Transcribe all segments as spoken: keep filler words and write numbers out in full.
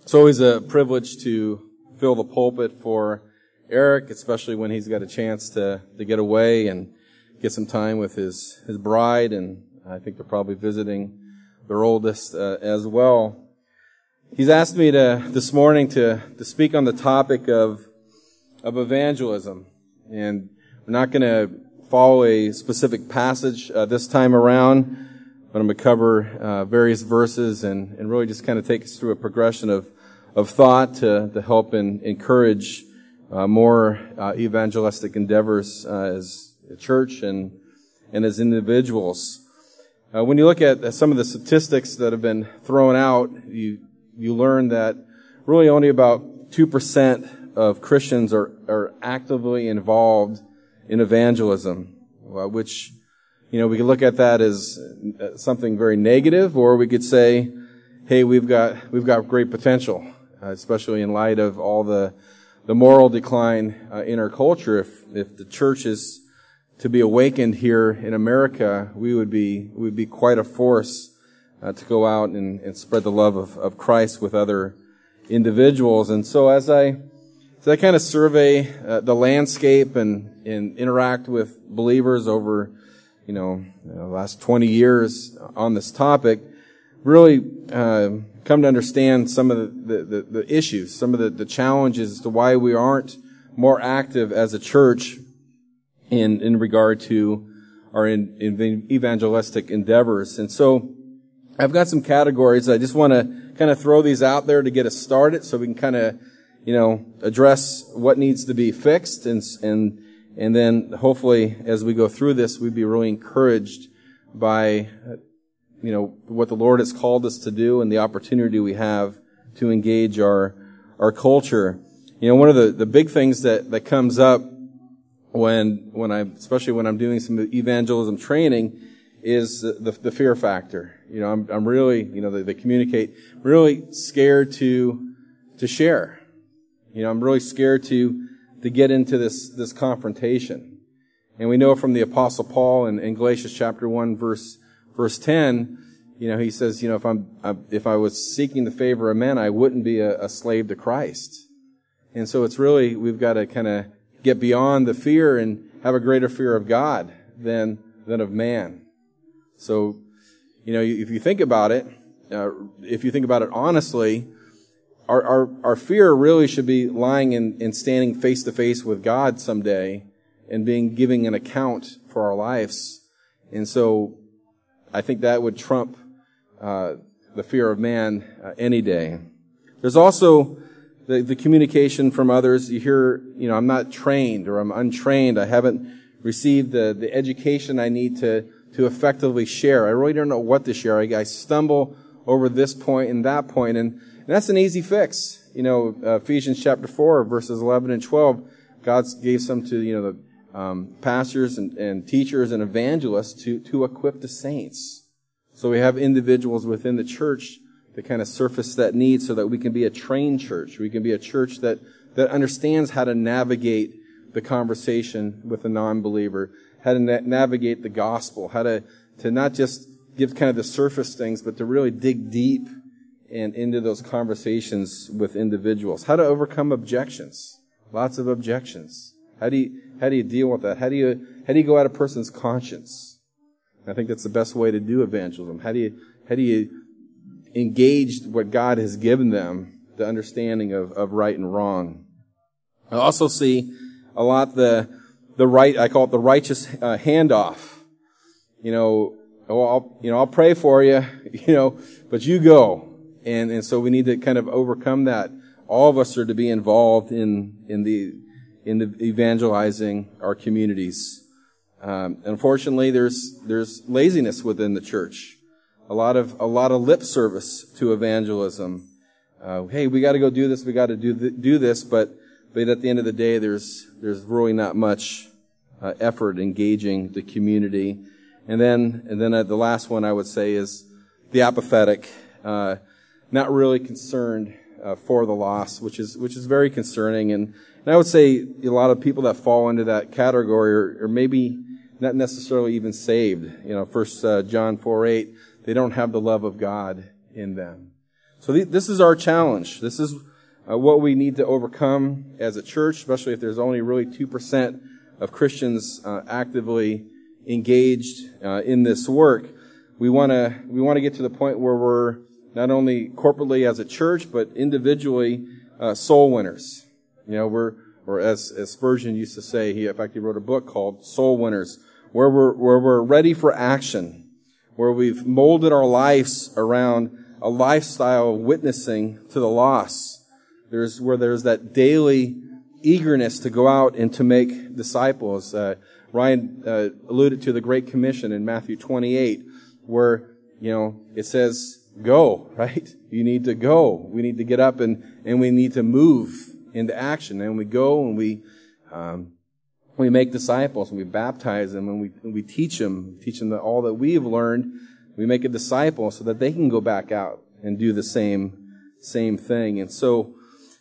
It's always a privilege to fill the pulpit for Eric, especially when he's got a chance to, to get away and get some time with his, his bride, and I think they're probably visiting their oldest uh, as well. He's asked me to this morning to, to speak on the topic of of evangelism, and we're not going to follow a specific passage uh, this time around, but I'm going to cover uh, various verses and, and really just kind of take us through a progression of of thought to, to help and encourage uh, more uh, evangelistic endeavors uh, as a church and and as individuals. Uh, when you look at some of the statistics that have been thrown out, you you learn that really only about two percent of Christians are, are actively involved in evangelism, uh, which, you know, we can look at that as something very negative, or we could say, hey, we've got we've got great potential, uh, especially in light of all the the moral decline uh, in our culture. If if the church is to be awakened here in America, we would be we would be quite a force uh, to go out and, and spread the love of, of Christ with other individuals. And so as I as I kind of survey uh, the landscape and, and interact with believers over, you know, the last twenty years on this topic, really uh, come to understand some of the, the, the, the issues, some of the, the challenges as to why we aren't more active as a church in in regard to our in, in evangelistic endeavors. And so I've got some categories. I just want to kind of throw these out there to get us started so we can kind of, you know, address what needs to be fixed, and and and then hopefully as we go through this, we'd be really encouraged by, you know, what the Lord has called us to do and the opportunity we have to engage our our culture. You know, one of the, the big things that, that comes up when when I especially when I'm doing some evangelism training is the, the, the fear factor. You know, I'm I'm really, you know, they, they communicate, really scared to to share. You know, I'm really scared to to get into this this confrontation. And we know from the Apostle Paul in, in Galatians chapter one verse verse ten, you know, he says, you know, if I'm if I was seeking the favor of men, I wouldn't be a, a slave to Christ. And so it's really, we've got to kind of get beyond the fear and have a greater fear of God than than of man. So, you know, if you think about it, uh, if you think about it honestly, our our, our fear really should be lying in, in standing face to face with God someday and being giving an account for our lives. And so, I think that would trump uh, the fear of man uh, any day. There's also The, the communication from others. You hear, you know, I'm not trained, or I'm untrained. I haven't received the, the education I need to, to effectively share. I really don't know what to share. I, I stumble over this point and that point, and, and that's an easy fix. You know, uh, Ephesians chapter four, verses eleven and twelve, God gave some to, you know, the um, pastors and, and teachers and evangelists to, to equip the saints. So we have individuals within the church to kind of surface that need so that we can be a trained church. We can be a church that, that understands how to navigate the conversation with a non-believer, how to na- navigate the gospel, how to, to not just give kind of the surface things, but to really dig deep and into those conversations with individuals. How to overcome objections. Lots of objections. How do you, how do you deal with that? How do you, how do you go at a person's conscience? I think that's the best way to do evangelism. How do you, how do you engaged what God has given them, the understanding of, of right and wrong. I also see a lot the the right, I call it the righteous uh, handoff. You know, oh, I'll, you know, I'll pray for you, you know, but you go. And and so we need to kind of overcome that. All of us are to be involved in in the in the evangelizing our communities. Um, unfortunately, there's there's laziness within the church. A lot of a lot of lip service to evangelism. Uh, hey, we got to go do this. We got to do th- do this. But but at the end of the day, there's there's really not much uh, effort engaging the community. And then and then uh, the last one I would say is the apathetic, uh, not really concerned uh, for the lost, which is which is very concerning. And, and I would say a lot of people that fall into that category are, are maybe not necessarily even saved. You know, First uh, John four eight. They don't have the love of God in them. So th- this is our challenge. This is uh, what we need to overcome as a church, especially if there's only really two percent of Christians uh, actively engaged uh, in this work. We want to we want to get to the point where we're not only corporately as a church, but individually uh, soul winners. You know, we're or as, as Spurgeon used to say, he in fact he wrote a book called Soul Winners, where we're where we're ready for action, where we've molded our lives around a lifestyle of witnessing to the lost. There's where there's that daily eagerness to go out and to make disciples. Uh, Ryan uh, alluded to the Great Commission in Matthew twenty-eight, where, you know, it says, go, right? You need to go. We need to get up and, and we need to move into action. And we go and we, um, we make disciples and we baptize them and we, and we teach them, teach them that all that we've learned. We make a disciple so that they can go back out and do the same, same thing. And so,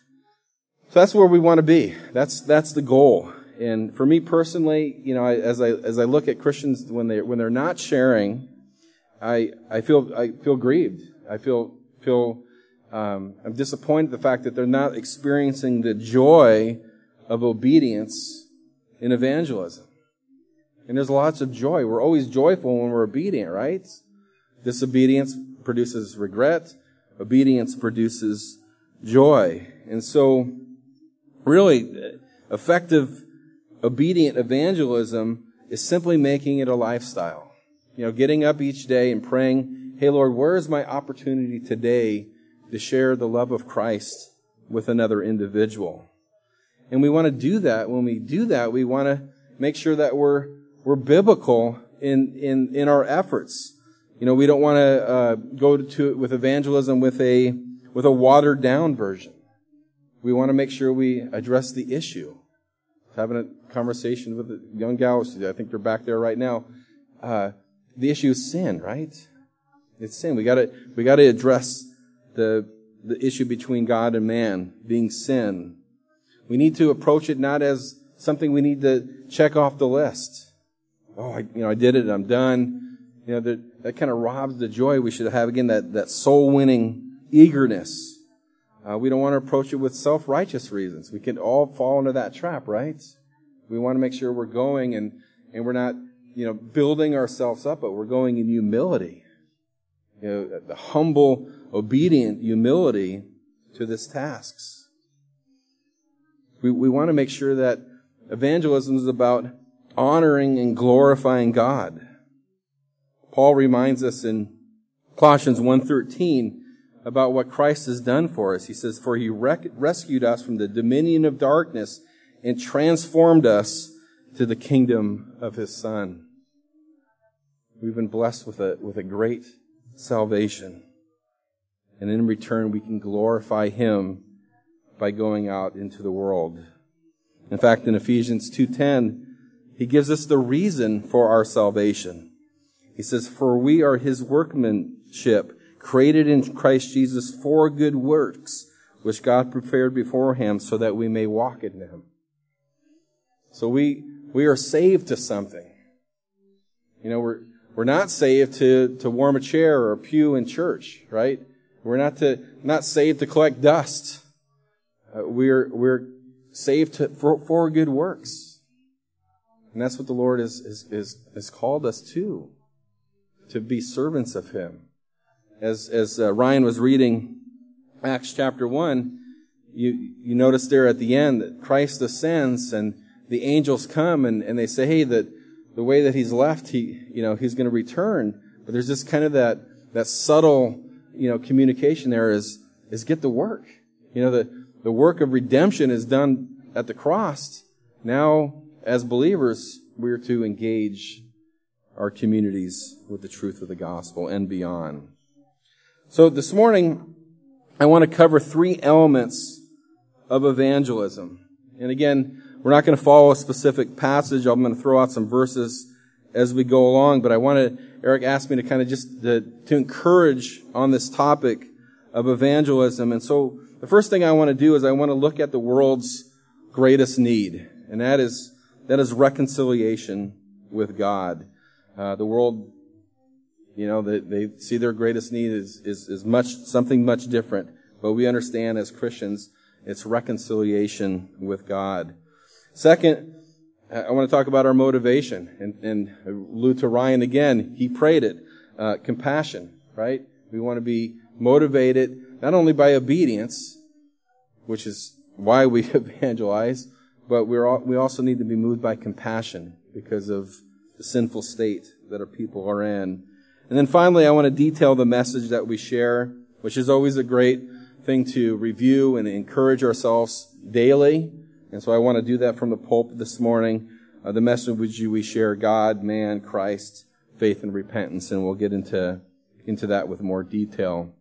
so that's where we want to be. That's, that's the goal. And for me personally, you know, I, as I, as I look at Christians when they, when they're not sharing, I, I feel, I feel grieved. I feel, feel, um, I'm disappointed the fact that they're not experiencing the joy of obedience in evangelism. And there's lots of joy. We're always joyful when we're obedient, right? Disobedience produces regret. Obedience produces joy. And so, really, effective, obedient evangelism is simply making it a lifestyle. You know, getting up each day and praying, hey, Lord, where is my opportunity today to share the love of Christ with another individual? And we want to do that. When we do that, we want to make sure that we're we're biblical in in in our efforts. You know, we don't want to uh, go to with evangelism with a with a watered down version. We want to make sure we address the issue. I was having a conversation with a young gal, I think they're back there right now. Uh, the issue is sin, right? It's sin. We got to we got to address the the issue between God and man being sin. We need to approach it not as something we need to check off the list. Oh, I, you know, I did it. I'm done. You know, that, that kind of robs the joy we should have. Again, that, that soul-winning eagerness. Uh, we don't want to approach it with self-righteous reasons. We can all fall into that trap, right? We want to make sure we're going and, and we're not, you know, building ourselves up, but we're going in humility. You know, the humble, obedient humility to this tasks. We, we want to make sure that evangelism is about honoring and glorifying God. Paul reminds us in Colossians one thirteen about what Christ has done for us. He says, for he rec- rescued us from the dominion of darkness and transformed us to the kingdom of his Son. We've been blessed with a, with a great salvation. And in return, we can glorify him by going out into the world. In fact, in Ephesians two ten, he gives us the reason for our salvation. He says, for we are his workmanship, created in Christ Jesus for good works, which God prepared beforehand so that we may walk in them. So we we are saved to something. You know, we're we're not saved to, to warm a chair or a pew in church, right? We're not to not saved to collect dust. Uh, we're we're saved to, for, for good works, and that's what the Lord is is is has called us to, to be servants of Him. As as uh, Ryan was reading Acts chapter one, you you notice there at the end that Christ ascends and the angels come and, and they say, hey, that the way that He's left, he you know He's going to return. But there's just kind of that that subtle you know communication there is is get to work. You know the The work of redemption is done at the cross. Now, as believers, we're to engage our communities with the truth of the gospel and beyond. So this morning, I want to cover three elements of evangelism. And again, we're not going to follow a specific passage. I'm going to throw out some verses as we go along. But I wanted, Eric asked me to kind of just to, to encourage on this topic of evangelism. And so the first thing I want to do is I want to look at the world's greatest need, and that is that is reconciliation with God. Uh, the world You know, they, they see their greatest need is, is, is much, something much different. But we understand as Christians, it's reconciliation with God. Second, I want to talk about our motivation. And, and allude to Ryan again, he prayed it. Uh, compassion, right? We want to be motivated not only by obedience, which is why we evangelize, but we're all, we also need to be moved by compassion because of the sinful state that our people are in. And then finally, I want to detail the message that we share, which is always a great thing to review and encourage ourselves daily. And so I want to do that from the pulpit this morning. Uh, the message we share, God, man, Christ, faith, and repentance. And we'll get into, into that with more detail.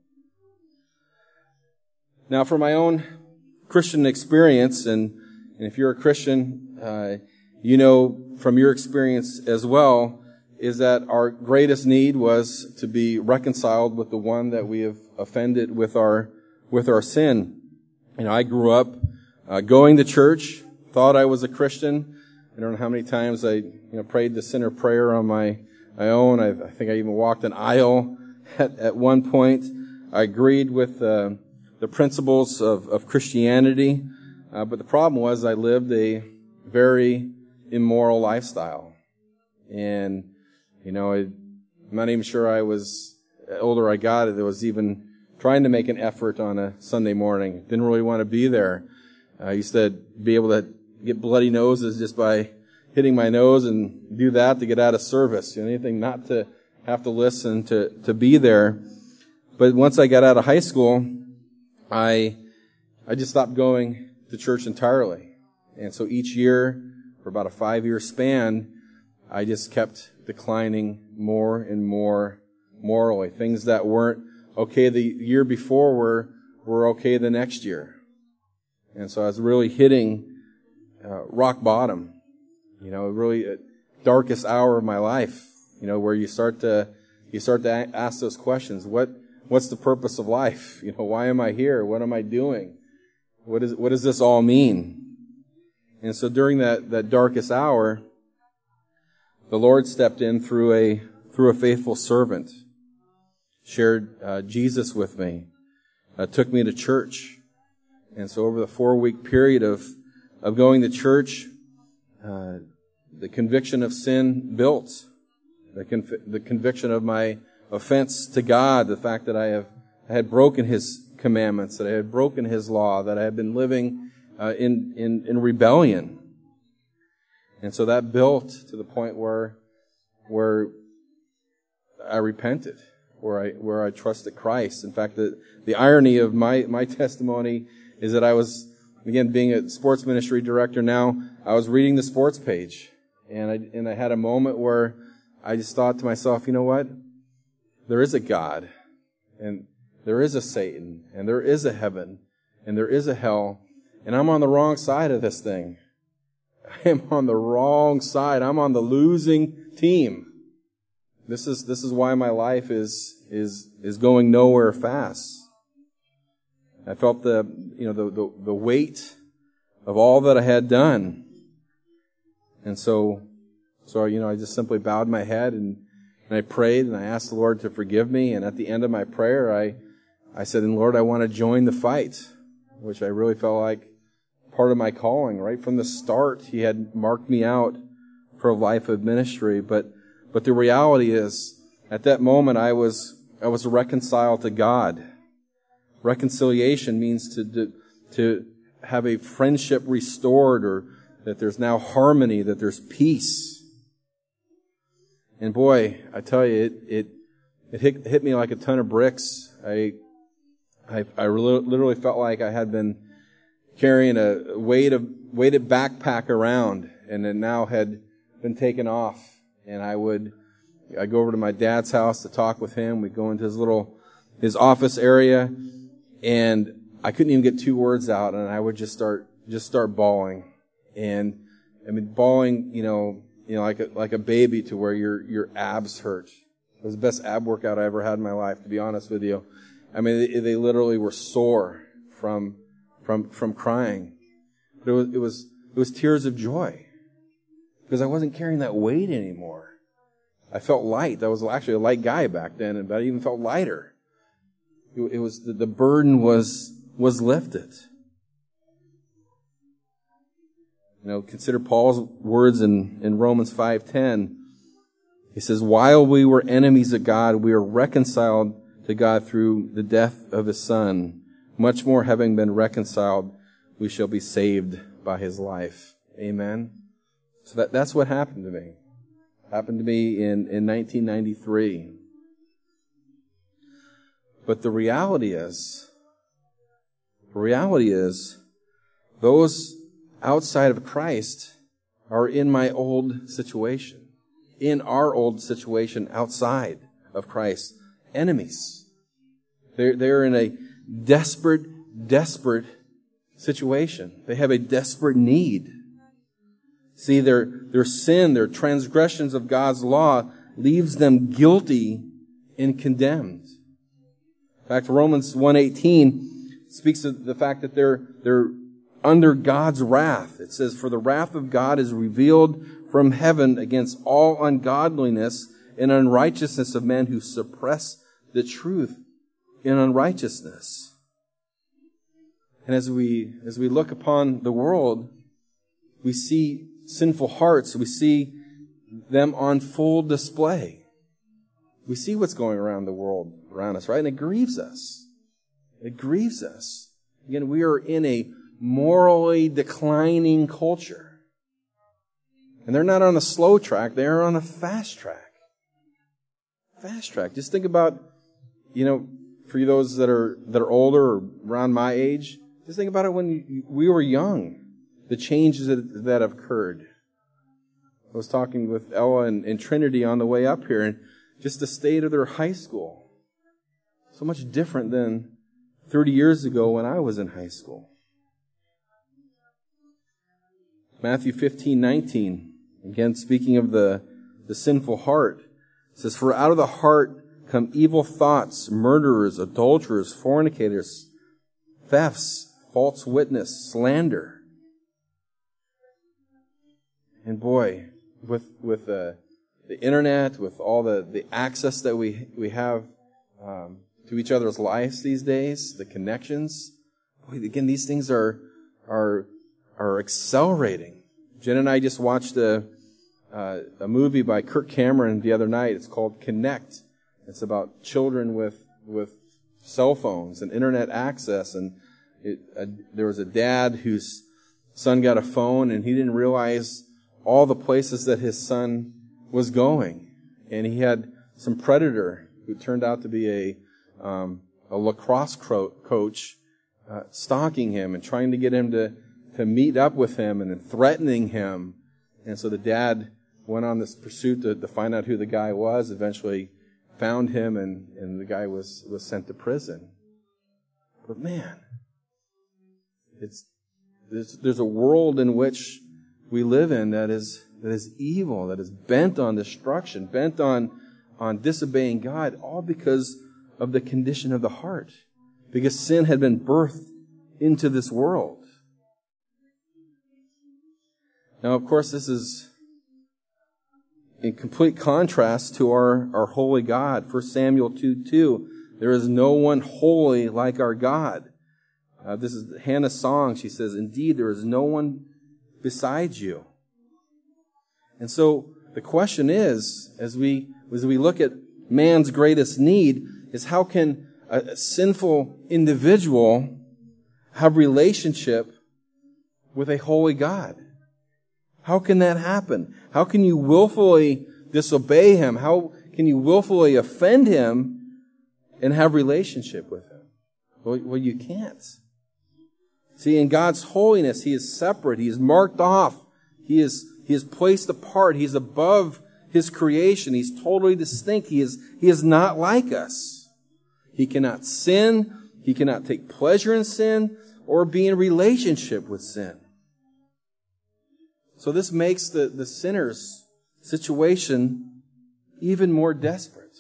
Now, for my own Christian experience, and, and if you're a Christian, uh, you know from your experience as well, is that our greatest need was to be reconciled with the one that we have offended with our with our sin. You know, I grew up uh, going to church, thought I was a Christian. I don't know how many times I you know prayed the sinner prayer on my, my own. I, I think I even walked an aisle at, at one point. I agreed with uh, the principles of, of Christianity, uh, but the problem was I lived a very immoral lifestyle. And You know, I, I'm not even sure I was, the older I got, it was even trying to make an effort on a Sunday morning. Didn't really want to be there. I used to be able to get bloody noses just by hitting my nose and do that to get out of service. You know, anything not to have to listen, to, to be there. But once I got out of high school, I, I just stopped going to church entirely. And so each year, for about a five-year span, I just kept declining more and more morally. Things that weren't okay the year before were, were okay the next year. And so I was really hitting uh, rock bottom. You know, really a darkest hour of my life. You know, where you start to you start to ask those questions. What what's the purpose of life? You know, why am I here? What am I doing? What is what does this all mean? And so during that, that darkest hour, the Lord stepped in through a through a faithful servant, shared uh, Jesus with me, uh, took me to church. And so over the four-week period of, of going to church, uh, the conviction of sin built. The, conv- the conviction of my offense to God, the fact that I have I had broken His commandments, that I had broken His law, that I had been living uh, in, in, in rebellion. And so that built to the point where where I repented, where I where I trusted Christ. In fact, the, the irony of my, my testimony is that I was, again, being a sports ministry director now, I was reading the sports page. And I and I had a moment where I just thought to myself, you know what? There is a God, and there is a Satan, and there is a heaven, and there is a hell, and I'm on the wrong side of this thing. I am on the wrong side. I'm on the losing team. This is this is why my life is is is going nowhere fast. I felt the you know the the, the weight of all that I had done. And so so you know I just simply bowed my head and, and I prayed and I asked the Lord to forgive me, and at the end of my prayer I I said, "And Lord, I want to join the fight," which I really felt like part of my calling. Right from the start, He had marked me out for a life of ministry. But but the reality is, at that moment, I was I was reconciled to God. Reconciliation means to to, to have a friendship restored, or that there's now harmony, that there's peace. And boy, I tell you, it it it hit, hit me like a ton of bricks. I I I literally felt like I had been carrying a weighted, weighted backpack around, and it now had been taken off. And I would, I'd go over to my dad's house to talk with him. We'd go into his little, his office area, and I couldn't even get two words out, and I would just start, just start bawling. And, I mean, bawling, you know, you know, like a, like a baby, to where your, your abs hurt. It was the best ab workout I ever had in my life, to be honest with you. I mean, they, they literally were sore from, From from crying, but it was it was it was tears of joy, because I wasn't carrying that weight anymore. I felt light. I was actually a light guy back then, but I even felt lighter. It, it was the, the burden was was lifted. You know, consider Paul's words in, in Romans five ten. He says, while we were enemies of God, we were reconciled to God through the death of His Son. Much more, having been reconciled, we shall be saved by His life. Amen. So that, that's what happened to me. Happened to me in, in nineteen ninety-three. But the reality is, the reality is, those outside of Christ are in my old situation. In our old situation outside of Christ. Enemies. They're, they're in a desperate, desperate situation. They have a desperate need. See, their, their sin, their transgressions of God's law leaves them guilty and condemned. In fact, Romans one eighteen speaks of the fact that they're, they're under God's wrath. It says, for the wrath of God is revealed from heaven against all ungodliness and unrighteousness of men who suppress the truth in unrighteousness. And as we, as we look upon the world, we see sinful hearts. We see them on full display. We see what's going around the world around us, right? And it grieves us. It grieves us. Again, we are in a morally declining culture. And they're not on a slow track, they're on a fast track. Fast track. Just think about, you know, for those that are that are older or around my age, just think about it when you, we were young, the changes that, that have occurred. I was talking with Ella and, and Trinity on the way up here, and just the state of their high school. So much different than thirty years ago when I was in high school. Matthew fifteen nineteen. Again, speaking of the, the sinful heart, it says, for out of the heart come evil thoughts, murderers, adulterers, fornicators, thefts, false witness, slander. And boy, with with uh, the internet, with all the, the access that we we have um, to each other's lives these days, the connections, boy, again, these things are are are accelerating. Jen and I just watched a, uh, a movie by Kirk Cameron the other night. It's called Connect. It's about children with with cell phones and internet access. And it, uh, there was a dad whose son got a phone, and he didn't realize all the places that his son was going. And he had some predator who turned out to be a um, a lacrosse cro- coach uh, stalking him and trying to get him to to meet up with him and then threatening him. And so the dad went on this pursuit to, to find out who the guy was, eventually found him, and, and the guy was, was sent to prison. But man, it's there's, there's a world in which we live in that is that is evil, that is bent on destruction, bent on, on disobeying God, all because of the condition of the heart. Because sin had been birthed into this world. Now, of course, this is in complete contrast to our, our holy God. First Samuel two two, there is no one holy like our God. Uh, this is Hannah's song. She says, indeed, there is no one besides you. And so the question is, as we as we look at man's greatest need, is how can a, a sinful individual have relationship with a holy God? How can that happen? How can you willfully disobey Him? How can you willfully offend Him and have relationship with Him? Well, well, you can't. See, in God's holiness, He is separate. He is marked off. He is, He is placed apart. He is above His creation. He's totally distinct. He is, He is not like us. He cannot sin. He cannot take pleasure in sin or be in relationship with sin. So this makes the, the sinner's situation even more desperate.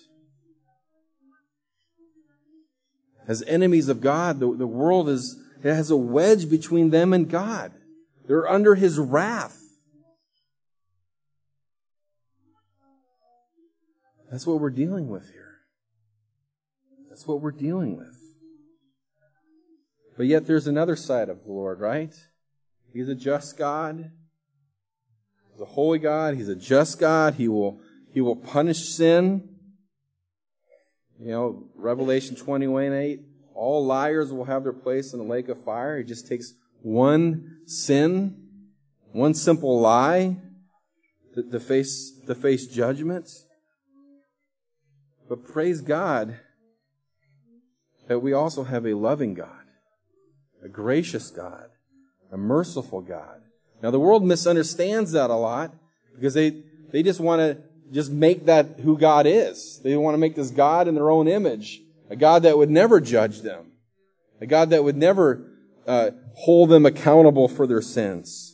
As enemies of God, the, the world is, it has a wedge between them and God. They're under His wrath. That's what we're dealing with here. That's what we're dealing with. But yet there's another side of the Lord, right? He's a just God. He's a holy God. He's a just God. He will, he will punish sin. You know, Revelation twenty-one eight, all liars will have their place in the lake of fire. He just takes one sin, one simple lie to, to face, to face judgment. But praise God that we also have a loving God, a gracious God, a merciful God. Now the world misunderstands that a lot because they, they just want to just make that who God is. They want to make this God in their own image, a God that would never judge them, a God that would never uh, hold them accountable for their sins.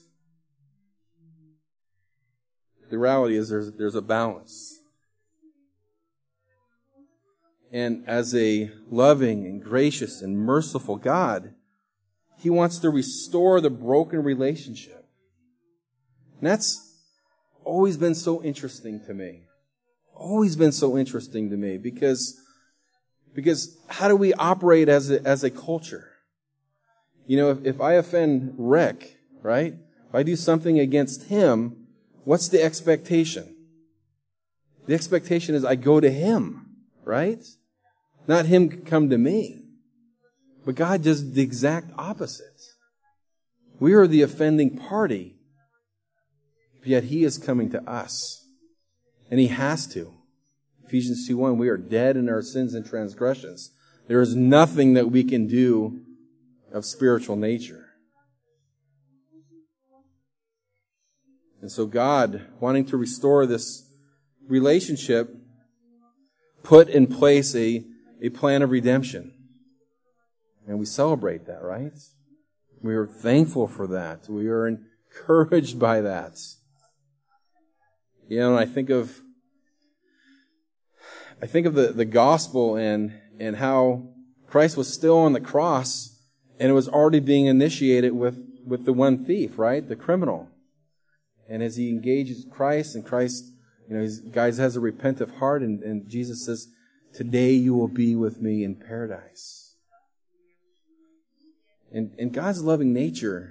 The reality is there's, there's a balance. And as a loving and gracious and merciful God, He wants to restore the broken relationship. And that's always been so interesting to me. Always been so interesting to me because, because how do we operate as a, as a culture? You know, if, if I offend Rick, right? If I do something against him, what's the expectation? The expectation is I go to him, right? Not him come to me. But God does the exact opposite. We are the offending party, yet He is coming to us. And He has to. Ephesians two one, we are dead in our sins and transgressions. There is nothing that we can do of spiritual nature. And so God, wanting to restore this relationship, put in place a, a plan of redemption. And we celebrate that, right? We are thankful for that. We are encouraged by that. You know, and I think of I think of the, the gospel and and how Christ was still on the cross and it was already being initiated with, with the one thief, right? The criminal. And as he engages Christ and Christ, you know, he's, guys has a repentant heart and, and Jesus says, today you will be with me in paradise. And, and God's loving nature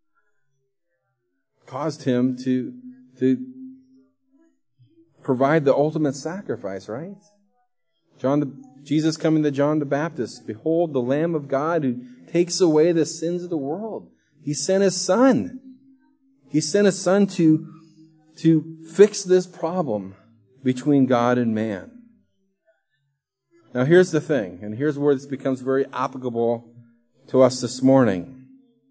caused him to, to provide the ultimate sacrifice, right? John the, Jesus coming to John the Baptist, behold the Lamb of God who takes away the sins of the world. He sent His Son. He sent His Son to, to fix this problem between God and man. Now here's the thing, and here's where this becomes very applicable to us this morning.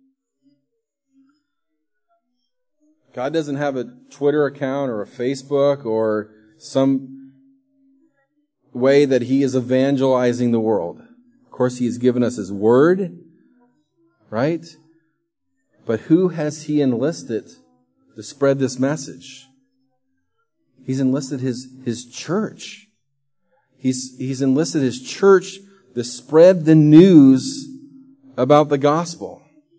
God doesn't have a Twitter account or a Facebook or some way that He is evangelizing the world. Of course, He has given us His Word, right? But who has He enlisted to spread this message? He's enlisted His, His church. He's, He's enlisted His church to spread the news about the gospel.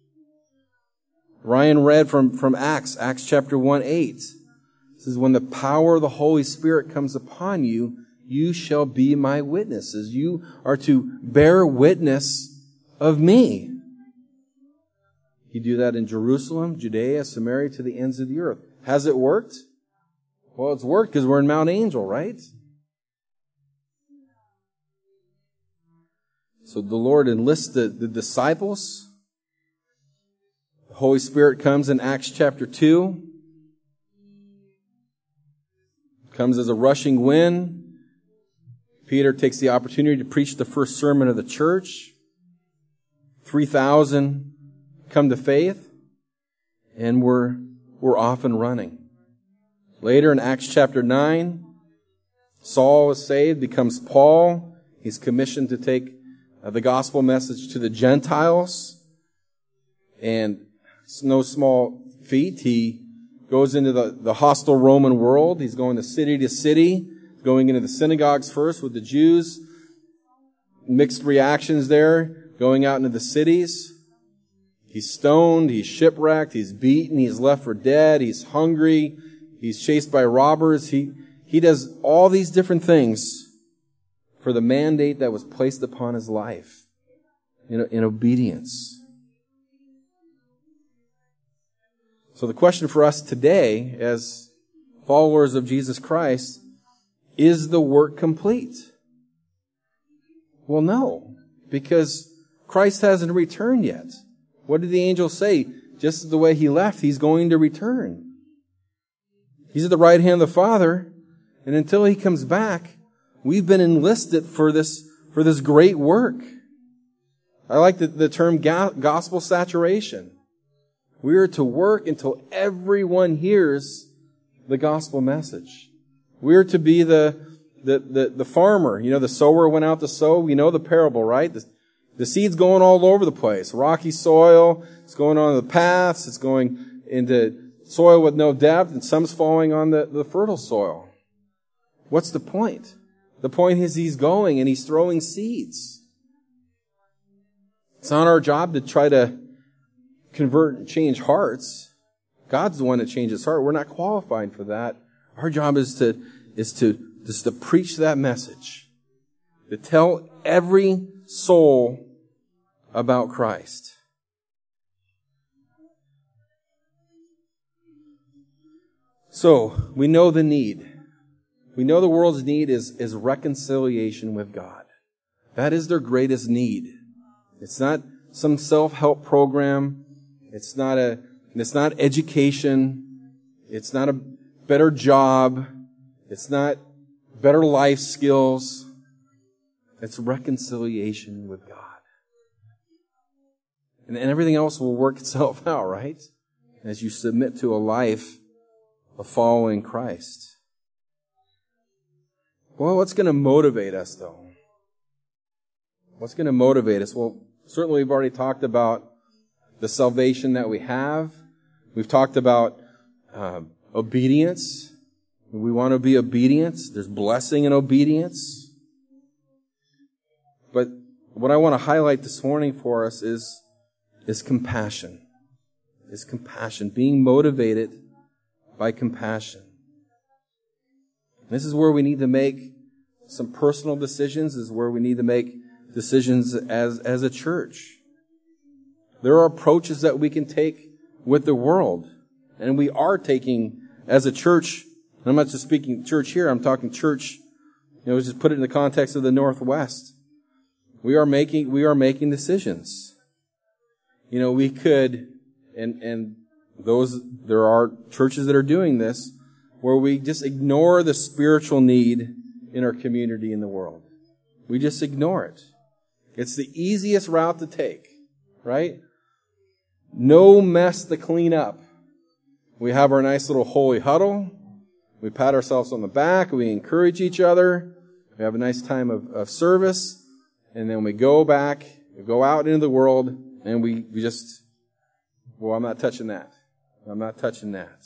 Ryan read from, from Acts, Acts chapter one eight. It says, when the power of the Holy Spirit comes upon you, you shall be my witnesses. You are to bear witness of me. You do that in Jerusalem, Judea, Samaria, to the ends of the earth. Has it worked? Well, it's worked because we're in Mount Angel, right? So the Lord enlists the, the disciples. The Holy Spirit comes in Acts chapter two. Comes as a rushing wind. Peter takes the opportunity to preach the first sermon of the church. three thousand come to faith. And we're, we're off and running. Later in Acts chapter nine, Saul is saved, becomes Paul. He's commissioned to take the gospel message to the Gentiles. And it's no small feat. He goes into the, the hostile Roman world. He's going to city to city, going into the synagogues first with the Jews. Mixed reactions there, going out into the cities. He's stoned, he's shipwrecked, he's beaten, he's left for dead, he's hungry, he's chased by robbers. He, he He does all these different things for the mandate that was placed upon his life in, in obedience. So the question for us today as followers of Jesus Christ, is the work complete? Well, no, because Christ hasn't returned yet. What did the angel say? Just the way he left, he's going to return. He's at the right hand of the Father, and until he comes back, we've been enlisted for this, for this great work. I like the, the term ga- gospel saturation. We are to work until everyone hears the gospel message. We are to be the, the, the, the farmer. You know, the sower went out to sow. You know the parable, right? The, the seed's going all over the place. Rocky soil. It's going on the paths. It's going into soil with no depth, and some's falling on the, the fertile soil. What's the point? The point is he's going and he's throwing seeds. It's not our job to try to convert and change hearts. God's the one that changes heart. We're not qualified for that. Our job is to is to just to preach that message, to tell every soul about Christ. So we know the need. We know the world's need is is reconciliation with God. That is their greatest need. It's not some self-help program. It's not a it's not education. It's not a better job. It's not better life skills. It's reconciliation with God. And, and everything else will work itself out, right? As you submit to a life of following Christ. Well, what's going to motivate us, though? What's going to motivate us? Well, certainly we've already talked about the salvation that we have. We've talked about uh, obedience. We want to be obedient. There's blessing in obedience. But what I want to highlight this morning for us is, is compassion. Is compassion. Being motivated by compassion. This is where we need to make some personal decisions. This is where we need to make decisions as, as a church. There are approaches that we can take with the world. And we are taking as a church. And I'm not just speaking church here. I'm talking church. You know, just put it in the context of the Northwest. We are making, we are making decisions. You know, we could, and, and those, there are churches that are doing this, where we just ignore the spiritual need in our community in the world. We just ignore it. It's the easiest route to take, right? No mess to clean up. We have our nice little holy huddle. We pat ourselves on the back. We encourage each other. We have a nice time of, of service. And then we go back, we go out into the world, and we, we just, well, I'm not touching that. I'm not touching that.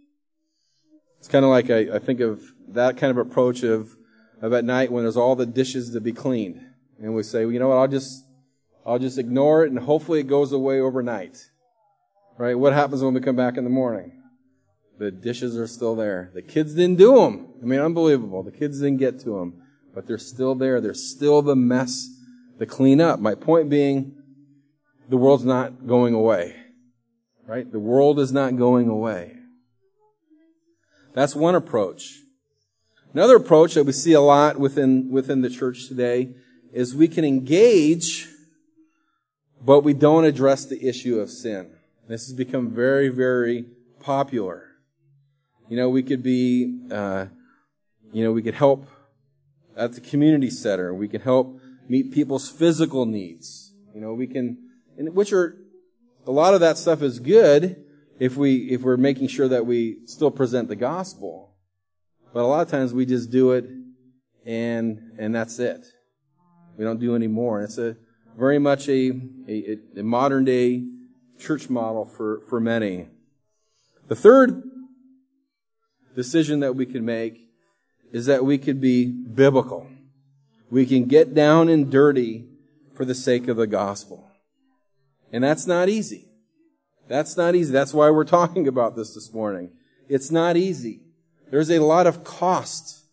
It's kind of like I, I think of that kind of approach of, of at night when there's all the dishes to be cleaned. And we say, well, you know what, I'll just, I'll just ignore it and hopefully it goes away overnight. Right? What happens when we come back in the morning? The dishes are still there. The kids didn't do them. I mean, unbelievable. The kids didn't get to them. But they're still there. There's still the mess to clean up. My point being, the world's not going away. Right? The world is not going away. That's one approach. Another approach that we see a lot within, within the church today is we can engage, but we don't address the issue of sin. This has become very, very popular. You know, we could be, uh, you know, we could help at the community center. We can help meet people's physical needs. You know, we can, and which are, a lot of that stuff is good if we, if we're making sure that we still present the gospel. But a lot of times we just do it and, and that's it. We don't do any more. And it's a very much a, a, a modern day church model for, for many. The third decision that we can make is that we could be biblical. We can get down and dirty for the sake of the gospel. And that's not easy. That's not easy. That's why we're talking about this this morning. It's not easy. There's a lot of cost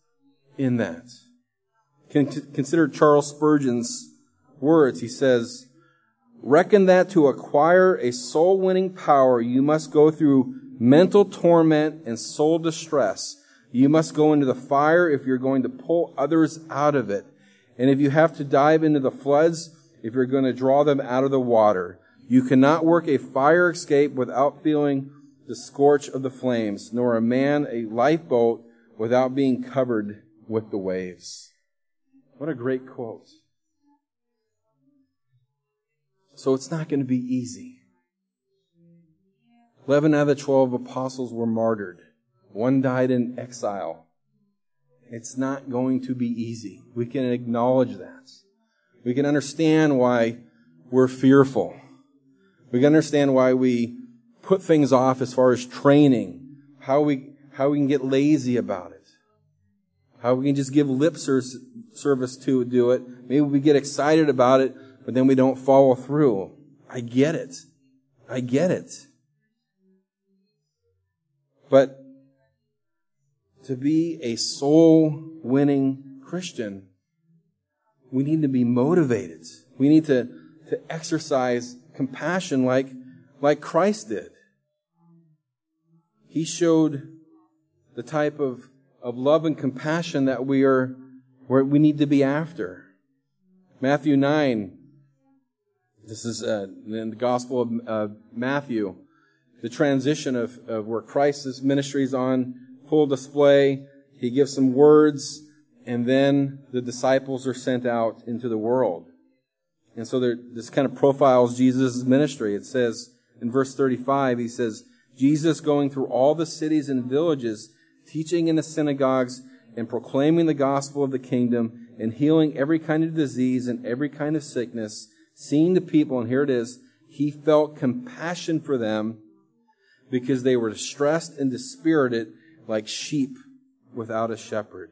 in that. Consider Charles Spurgeon's words. He says, "Reckon that to acquire a soul-winning power, you must go through mental torment and soul distress. You must go into the fire if you're going to pull others out of it. And if you have to dive into the floods, if you're going to draw them out of the water. You cannot work a fire escape without feeling the scorch of the flames, nor a man a lifeboat without being covered with the waves." What a great quote. So it's not going to be easy. Eleven out of the twelve apostles were martyred. One died in exile. It's not going to be easy. We can acknowledge that. We can understand why we're fearful. We can understand why we put things off as far as training, how we how we can get lazy about it, how we can just give lip service to do it. Maybe we get excited about it, but then we don't follow through. I get it. I get it. But to be a soul-winning Christian, we need to be motivated. We need to, to exercise compassion like, like Christ did. He showed the type of, of love and compassion that we are, where we need to be after. Matthew nine, this is uh, in the Gospel of uh, Matthew, the transition of, of where Christ's ministry is on full display. He gives some words, and then the disciples are sent out into the world. And so there, this kind of profiles Jesus' ministry. It says in verse thirty-five, he says, "Jesus going through all the cities and villages, teaching in the synagogues and proclaiming the gospel of the kingdom and healing every kind of disease and every kind of sickness, seeing the people," and here it is, "he felt compassion for them because they were distressed and dispirited like sheep without a shepherd."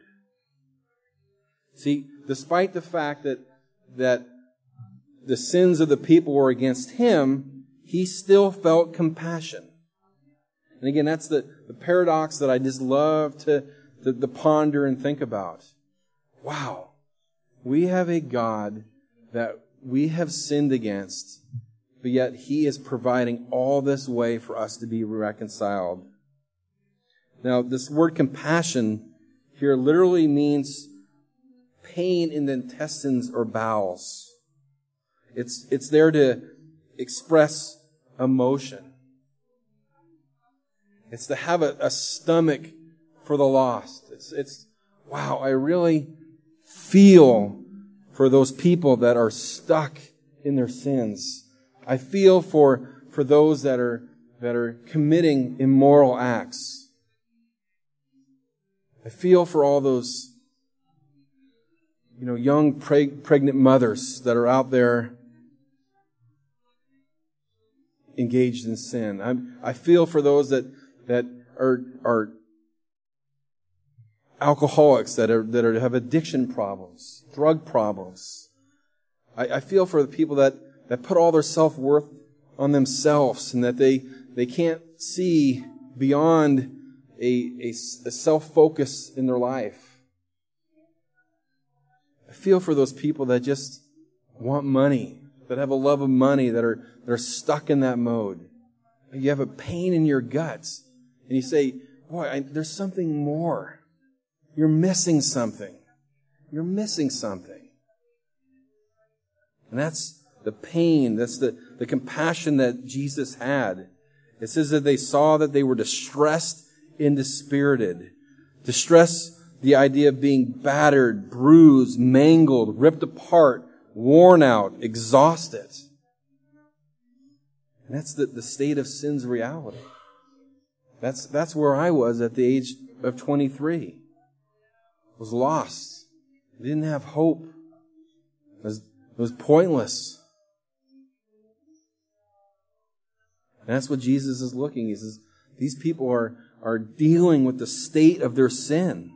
See, despite the fact that, that the sins of the people were against him, he still felt compassion. And again, that's the, the paradox that I just love to, to, to ponder and think about. Wow, we have a God that we have sinned against, but yet he is providing all this way for us to be reconciled. Now, this word compassion here literally means pain in the intestines or bowels. It's, it's there to express emotion. It's to have a, a stomach for the lost. It's, it's, wow, I really feel for those people that are stuck in their sins. I feel for, for those that are, that are committing immoral acts. I feel for all those, you know, young preg- pregnant mothers that are out there engaged in sin. I'm, I feel for those that that are are alcoholics, that are that are have addiction problems, drug problems. I, I feel for the people that, that put all their self-worth on themselves, and that they they can't see beyond a, a, a self-focus in their life. I feel for those people that just want money, that have a love of money, that are that are stuck in that mode. You have a pain in your guts, and you say, boy, I, there's something more. You're missing something. You're missing something. And that's the pain, that's the, the compassion that Jesus had. It says that they saw that they were distressed and dispirited. Distress, the idea of being battered, bruised, mangled, ripped apart, worn out, exhausted. And that's the, the state of sin's reality. That's, that's where I was at the age of twenty-three. I was lost. I didn't have hope. It was, it was pointless. And that's what Jesus is looking. He says, these people are, are dealing with the state of their sin.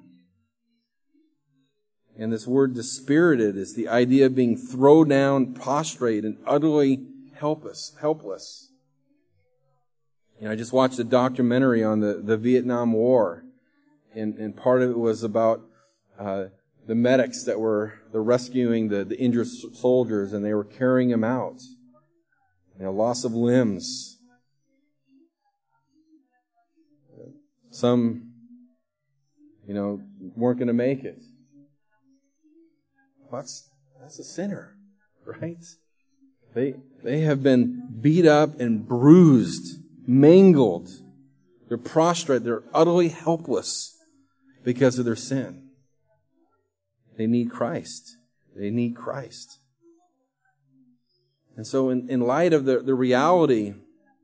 And this word dispirited is the idea of being thrown down, prostrate, and utterly helpless. Helpless. You know, I just watched a documentary on the, the Vietnam War, and, and part of it was about uh, the medics that were the rescuing the, the injured soldiers, and they were carrying them out. You know, loss of limbs. Some, you know, weren't going to make it. That's that's a sinner, right? They they have been beat up and bruised, mangled. They're prostrate. They're utterly helpless because of their sin. They need Christ. They need Christ. And so in, in light of the, the reality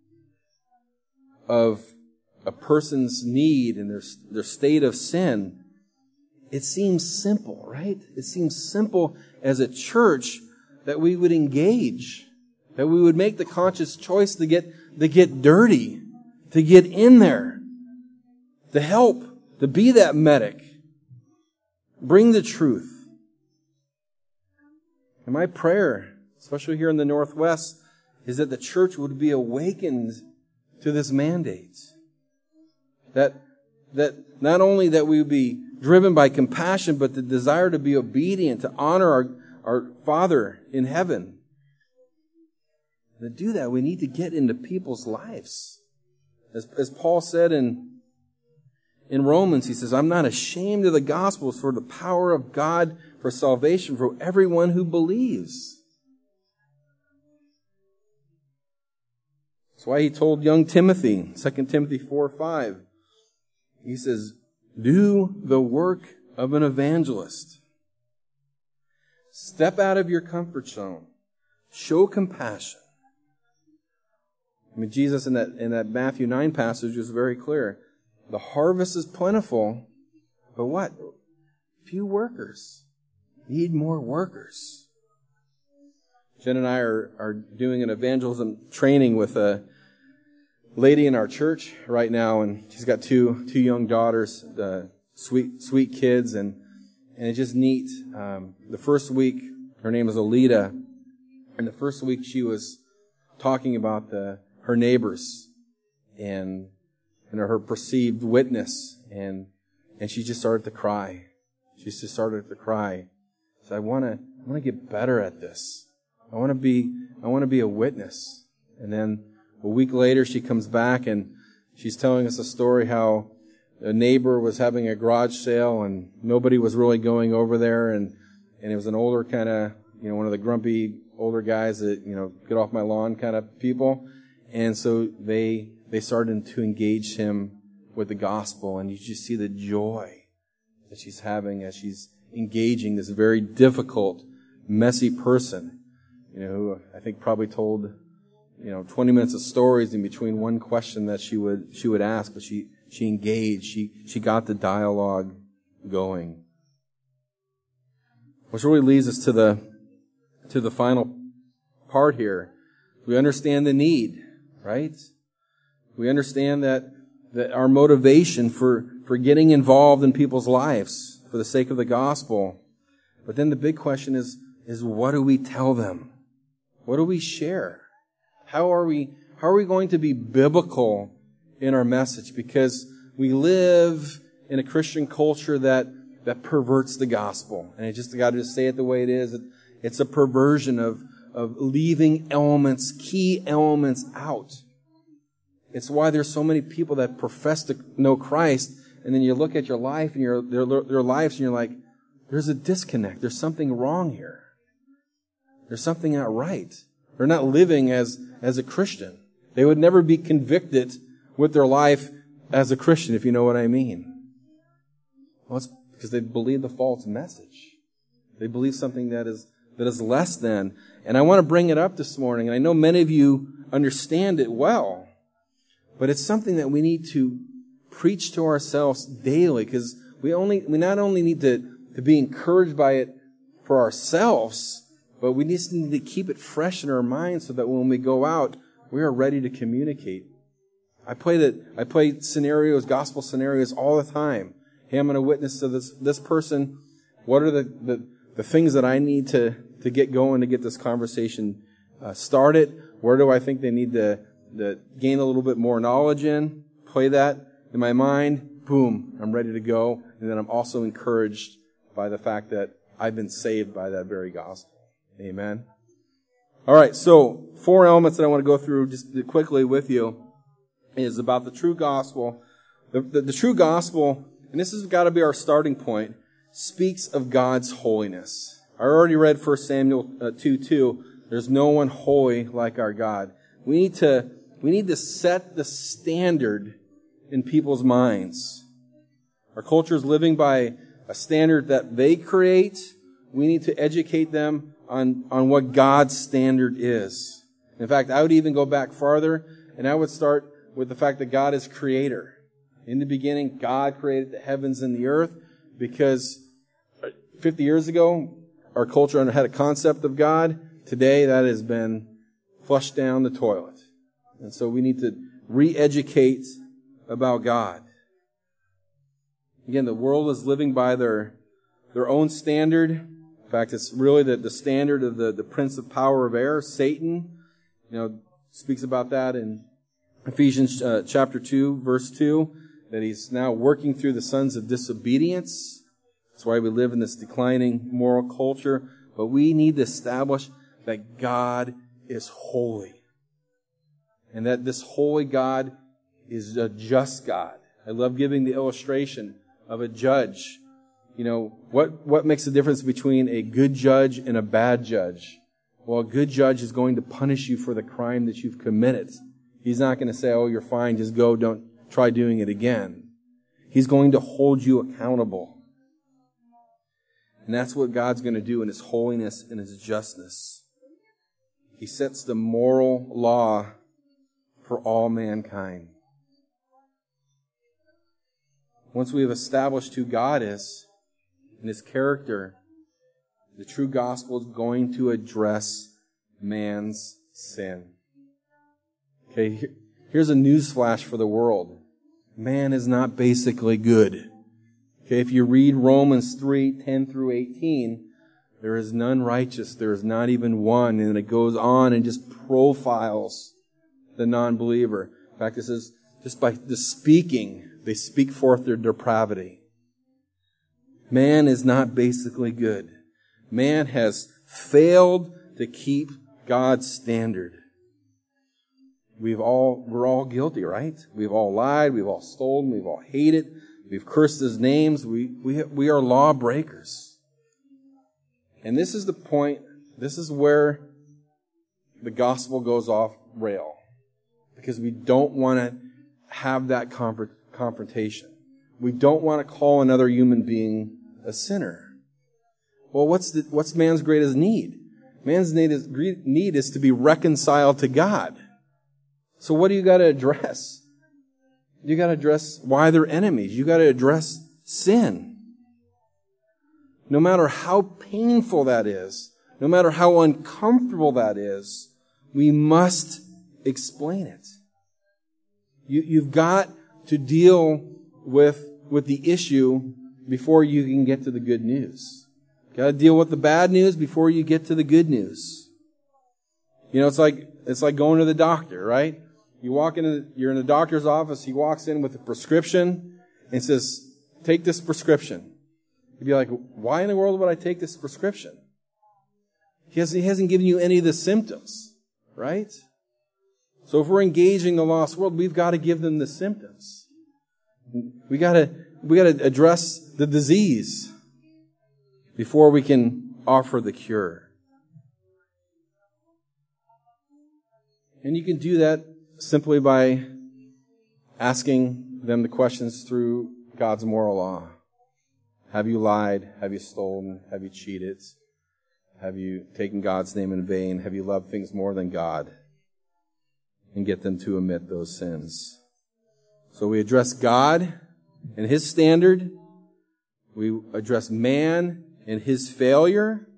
of a person's need and their, their state of sin, it seems simple, right? It seems simple as a church that we would engage, that we would make the conscious choice to get, to get dirty, to get in there, to help, to be that medic, bring the truth. And my prayer, especially here in the Northwest, is that the church would be awakened to this mandate. That, that not only that we would be driven by compassion, but the desire to be obedient, to honor our, our Father in heaven. To do that, we need to get into people's lives. As, as Paul said in, in Romans, he says, I'm not ashamed of the gospel, for the power of God for salvation for everyone who believes. That's why he told young Timothy, Second Timothy four five, he says, do the work of an evangelist. Step out of your comfort zone. Show compassion. I mean, Jesus in that, in that Matthew nine passage was very clear. The harvest is plentiful, but what? Few workers. Need more workers. Jen and I are, are doing an evangelism training with a lady in our church right now, and she's got two two young daughters, uh, sweet sweet kids, and and it's just neat. Um, the first week, her name is Alita, and the first week she was talking about the her neighbors and and her perceived witness, and and she just started to cry. She just started to cry. So I want to I want to get better at this. I want to be I want to be a witness. And then a week later, she comes back and she's telling us a story how a neighbor was having a garage sale and nobody was really going over there, and and it was an older kind of, you know, one of the grumpy older guys that, you know, get off my lawn kind of people. And so they they started to engage him with the gospel, and you just see the joy that she's having as she's engaging this very difficult, messy person, you know, who I think probably told, you know, twenty minutes of stories in between one question that she would she would ask, but she she engaged, she she got the dialogue going. Which really leads us to the to the final part here. We understand the need, right? We understand that that our motivation for for getting involved in people's lives for the sake of the gospel. But then the big question is is what do we tell them? What do we share? How are we how are we going to be biblical in our message? Because we live in a Christian culture that that perverts the gospel. And I just got to just say it the way it is. It's a perversion of of leaving elements, key elements out. It's why there's so many people that profess to know Christ, and then you look at your life and your their, their lives, and you're like, there's a disconnect. There's something wrong here. There's something not right. They're not living as, as a Christian. They would never be convicted with their life as a Christian, if you know what I mean. Well, it's because they believe the false message. They believe something that is that is less than. And I want to bring it up this morning, and I know many of you understand it well. But it's something that we need to preach to ourselves daily, because we only we not only need to, to be encouraged by it for ourselves, but we just need to keep it fresh in our minds so that when we go out, we are ready to communicate. I play that I play scenarios, gospel scenarios all the time. Hey, I'm going to witness to this this person. What are the, the, the things that I need to, to get going to get this conversation uh, started? Where do I think they need to That gain a little bit more knowledge in, play that in my mind, boom, I'm ready to go. And then I'm also encouraged by the fact that I've been saved by that very gospel. Amen. All right, so four elements that I want to go through just quickly with you is about the true gospel. The, the, the true gospel, and this has got to be our starting point, speaks of God's holiness. I already read First Samuel uh, two two. There's no one holy like our God. We need to we need to set the standard in people's minds. Our culture is living by a standard that they create. We need to educate them on, on what God's standard is. In fact, I would even go back farther, and I would start with the fact that God is creator. In the beginning, God created the heavens and the earth, because fifty years ago, our culture had a concept of God. Today, that has been flushed down the toilet. And so we need to re-educate about God. Again, the world is living by their their own standard. In fact, it's really the, the standard of the, the prince of power of air, Satan. You know, speaks about that in Ephesians uh, chapter two, verse two, that he's now working through the sons of disobedience. That's why we live in this declining moral culture. But we need to establish that God is holy. And that this holy God is a just God. I love giving the illustration of a judge. You know, what, what makes the difference between a good judge and a bad judge? Well, a good judge is going to punish you for the crime that you've committed. He's not going to say, oh, you're fine, just go, don't try doing it again. He's going to hold you accountable. And that's what God's going to do in His holiness and His justness. He sets the moral law for all mankind. Once we have established who God is and His character, the true gospel is going to address man's sin. Okay, here's a news flash for the world. Man is not basically good. Okay, if you read Romans three, ten through eighteen, there is none righteous, there is not even one, and it goes on and just profiles the non-believer. In fact, it says, just by the speaking, they speak forth their depravity. Man is not basically good. Man has failed to keep God's standard. We've all, we're all guilty, right? We've all lied, we've all stolen, we've all hated, we've cursed His names, we, we, we are lawbreakers. And this is the point, this is where the gospel goes off rail. Because we don't want to have that confront, confrontation. We don't want to call another human being a sinner. Well, what's the, what's man's greatest need? Man's need is, need is to be reconciled to God. So what do you got to address? You got to address why they're enemies. You got to address sin. No matter how painful that is, no matter how uncomfortable that is, we must explain it. You, you've got to deal with, with the issue before you can get to the good news. You've got to deal with the bad news before you get to the good news. You know, it's like, it's like going to the doctor, right? You walk into, you're in the doctor's office, he walks in with a prescription and says, take this prescription. You'd be like, why in the world would I take this prescription? He hasn't, he hasn't given you any of the symptoms, right? So if we're engaging the lost world, we've got to give them the symptoms. We got to, we got to address the disease before we can offer the cure. And you can do that simply by asking them the questions through God's moral law. Have you lied? Have you stolen? Have you cheated? Have you taken God's name in vain? Have you loved things more than God? And get them to omit those sins. So we address God and His standard. We address man and his failure.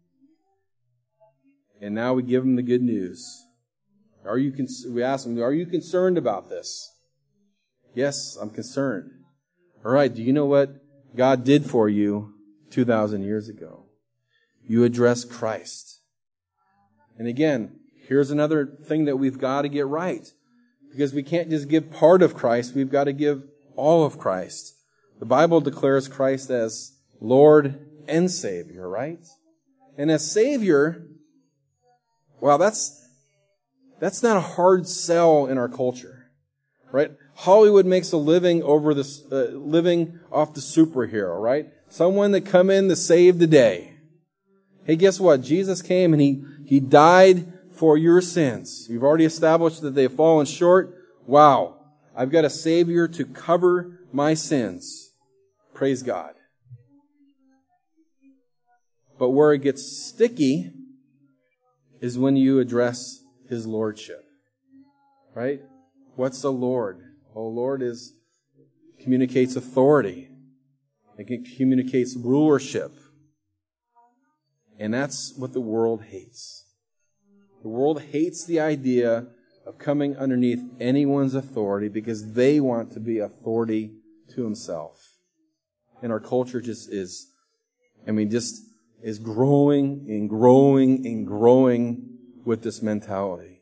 And now we give him the good news. Are you? Con- we ask him, are you concerned about this? Yes, I'm concerned. All right, do you know what God did for you two thousand years ago? You address Christ. And again, here's another thing that we've got to get right. Because we can't just give part of Christ, we've got to give all of Christ. The Bible declares Christ as Lord and Savior, right? And as Savior, well, that's, that's not a hard sell in our culture, right? Hollywood makes a living over this, uh, living off the superhero, right? Someone that come in to save the day. Hey, guess what? Jesus came and He, He died for your sins. You've already established that they've fallen short. Wow. I've got a Savior to cover my sins. Praise God. But where it gets sticky is when you address His Lordship. Right? What's the Lord? Oh, Lord is, communicates authority. It communicates rulership. And that's what the world hates. The world hates the idea of coming underneath anyone's authority because they want to be authority to himself. And our culture just is, I mean, just is growing and growing and growing with this mentality.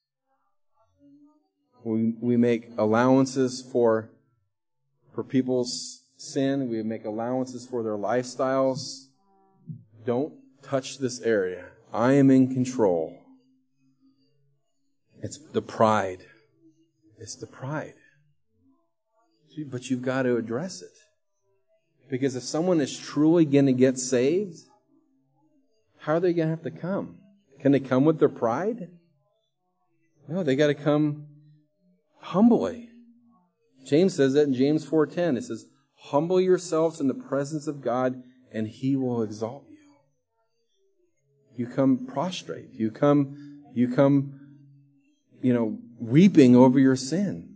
We, we make allowances for, for people's sin. We make allowances for their lifestyles. Don't touch this area. I am in control. It's the pride. It's the pride. But you've got to address it. Because if someone is truly going to get saved, how are they going to have to come? Can they come with their pride? No, they got to come humbly. James says that in James four ten. It says, humble yourselves in the presence of God and He will exalt you. You come prostrate. You come, you come, you know, weeping over your sin.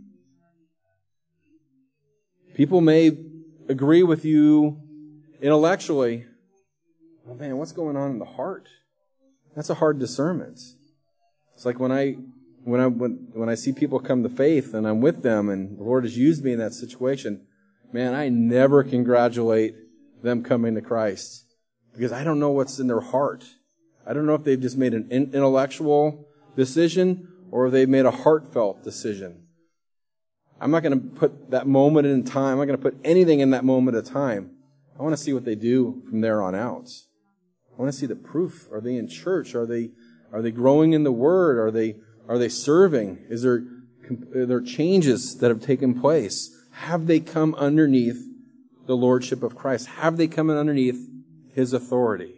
People may agree with you intellectually. Oh man, what's going on in the heart? That's a hard discernment. It's like when I, when I, when, when I see people come to faith and I'm with them and the Lord has used me in that situation, man, I never congratulate them coming to Christ because I don't know what's in their heart. I don't know if they've just made an intellectual decision or if they've made a heartfelt decision. I'm not going to put that moment in time. I'm not going to put anything in that moment of time. I want to see what they do from there on out. I want to see the proof. Are they in church? Are they, are they growing in the Word? Are they, are they serving? Is there, are there changes that have taken place? Have they come underneath the Lordship of Christ? Have they come underneath His authority?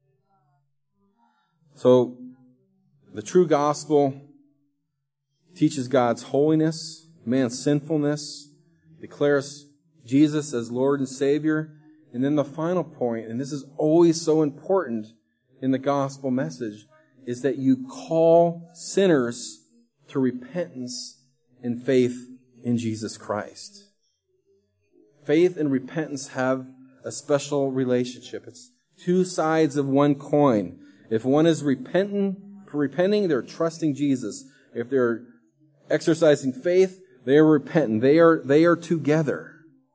So, the true gospel teaches God's holiness, man's sinfulness, declares Jesus as Lord and Savior. And then the final point, and this is always so important in the gospel message, is that you call sinners to repentance and faith in Jesus Christ. Faith and repentance have a special relationship. It's two sides of one coin. If one is repentant, repenting, they're trusting Jesus. If they're exercising faith, they are repentant. They are, they are together.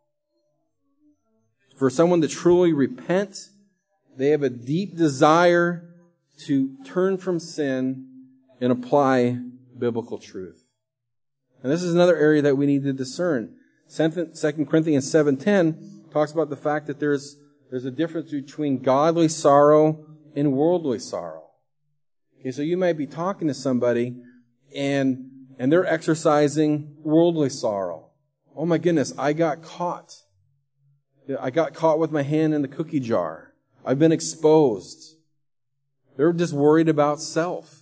For someone to truly repent, they have a deep desire to turn from sin and apply biblical truth. And this is another area that we need to discern. Second Corinthians seven ten talks about the fact that there's, there's a difference between godly sorrow and worldly sorrow. Okay, so you might be talking to somebody and, and they're exercising worldly sorrow. Oh my goodness, I got caught. I got caught with my hand in the cookie jar. I've been exposed. They're just worried about self.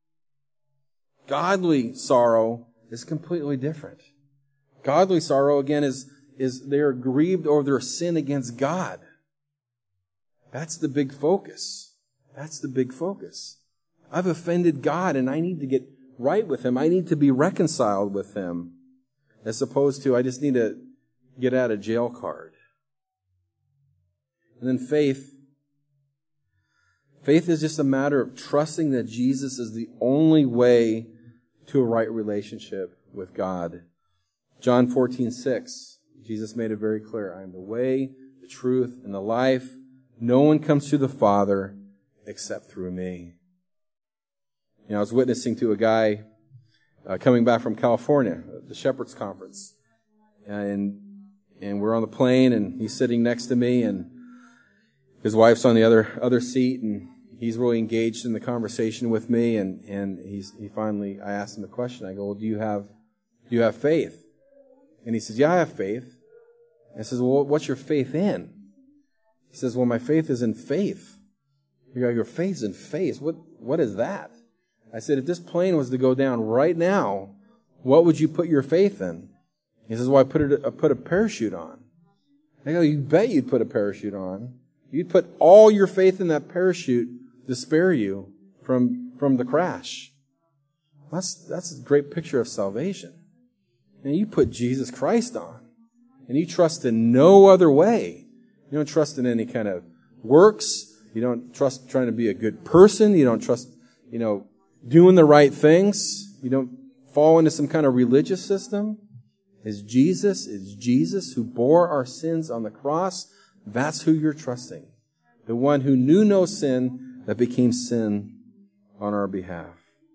Godly sorrow is completely different. Godly sorrow, again, is, is they are grieved over their sin against God. That's the big focus. That's the big focus. I've offended God and I need to get right with Him. I need to be reconciled with Him. As opposed to, I just need to get out of jail card. And then faith. Faith is just a matter of trusting that Jesus is the only way to a right relationship with God. John fourteen six, Jesus made it very clear. I am the way, the truth, and the life. No one comes to the Father except through me. You know, I was witnessing to a guy uh, coming back from California, the Shepherd's Conference. And, and we're on the plane and he's sitting next to me and his wife's on the other other seat, and he's really engaged in the conversation with me. And and he's he finally, I asked him the question. I go, well, do you have do you have faith? And he says, yeah, I have faith. And I says, well, what's your faith in? He says, well, my faith is in faith. You got your faith is in faith. What what is that? I said, if this plane was to go down right now, what would you put your faith in? He says, well, I put it I put a parachute on. I go, you bet you'd put a parachute on. You'd put all your faith in that parachute to spare you from, from the crash. That's, that's a great picture of salvation. And you put Jesus Christ on. And you trust in no other way. You don't trust in any kind of works. You don't trust trying to be a good person. You don't trust, you know, doing the right things. You don't fall into some kind of religious system. Is Jesus, is Jesus who bore our sins on the cross. That's who you're trusting. The one who knew no sin that became sin on our behalf.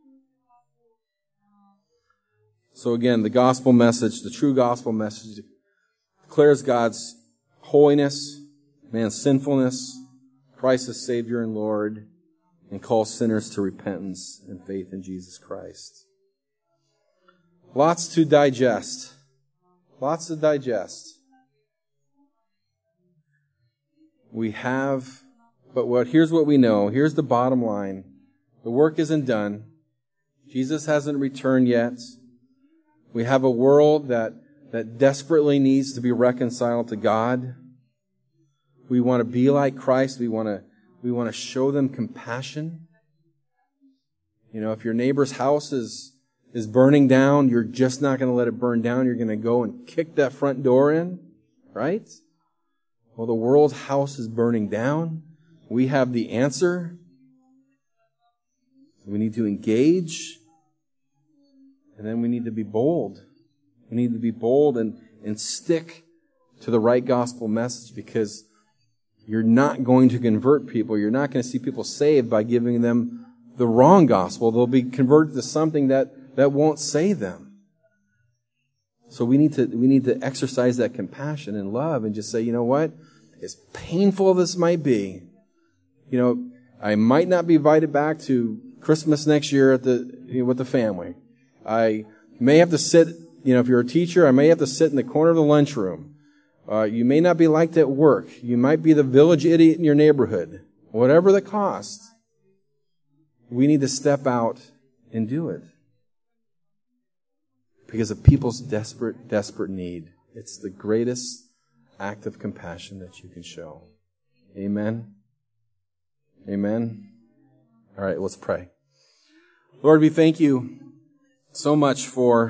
So again, the gospel message, the true gospel message, declares God's holiness, man's sinfulness, Christ as Savior and Lord, and calls sinners to repentance and faith in Jesus Christ. Lots to digest. Lots to digest. We have, but what? Here's what we know. Here's the bottom line. The work isn't done. Jesus hasn't returned yet. We have a world that, that desperately needs to be reconciled to God. We want to be like Christ. We want to, we want to show them compassion. You know, if your neighbor's house is, is burning down, you're just not going to let it burn down. You're going to go and kick that front door in, right? Well, the world's house is burning down. We have the answer. We need to engage. And then we need to be bold. We need to be bold and, and stick to the right gospel message, because you're not going to convert people. You're not going to see people saved by giving them the wrong gospel. They'll be converted to something that, that won't save them. So we need to we need to exercise that compassion and love and just say, you know what? As painful as this might be, you know, I might not be invited back to Christmas next year at the you know, with the family. I may have to sit, you know, if you're a teacher, I may have to sit in the corner of the lunchroom. Uh, you may not be liked at work. You might be the village idiot in your neighborhood. Whatever the cost, we need to step out and do it. Because of people's desperate, desperate need. It's the greatest act of compassion that you can show. Amen. Amen. All right, let's pray. Lord, we thank you so much for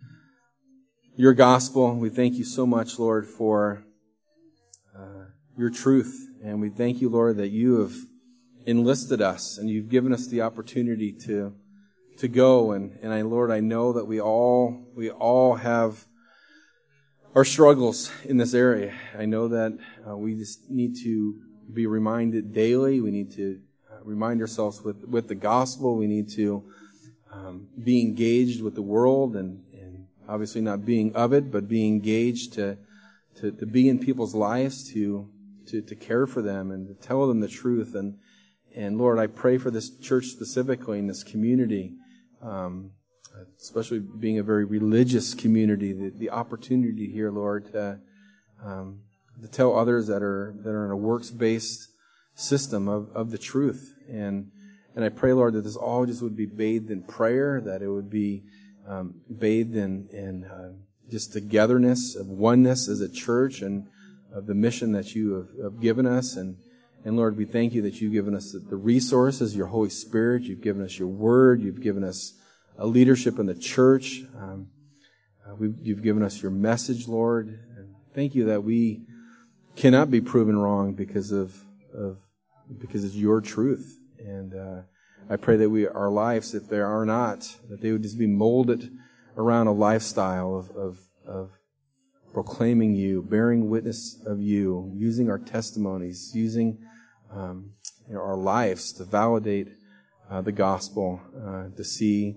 your gospel. We thank you so much, Lord, for uh, your truth. And we thank you, Lord, that you have enlisted us and you've given us the opportunity to to go. And, and I, Lord, I know that we all we all have our struggles in this area. I know that uh, we just need to be reminded daily. We need to uh, remind ourselves with, with the gospel. We need to um, be engaged with the world and, and obviously not being of it, but being engaged to, to, to be in people's lives, to, to, to care for them and to tell them the truth. And, and Lord, I pray for this church specifically in this community, um, especially being a very religious community, the, the opportunity here, Lord, to, um, to tell others that are that are in a works-based system of, of the truth. And and I pray, Lord, that this all just would be bathed in prayer, that it would be um, bathed in, in uh, just togetherness, of oneness as a church, and of the mission that you have, have given us. And, and Lord, we thank you that you've given us the, the resources, your Holy Spirit, you've given us your word, you've given us a leadership in the church. Um, uh, we've, you've given us your message, Lord. And thank you that we cannot be proven wrong because of, of because it's your truth. And uh, I pray that we our lives, if there are not, that they would just be molded around a lifestyle of, of, of proclaiming you, bearing witness of you, using our testimonies, using um, you know, our lives to validate uh, the gospel, uh, to see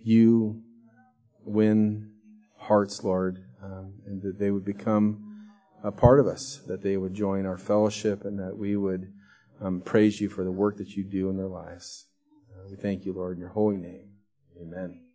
you win hearts, Lord, um, and that they would become a part of us, that they would join our fellowship, and that we would um, praise you for the work that you do in their lives. Uh, we thank you, Lord, in your holy name. Amen.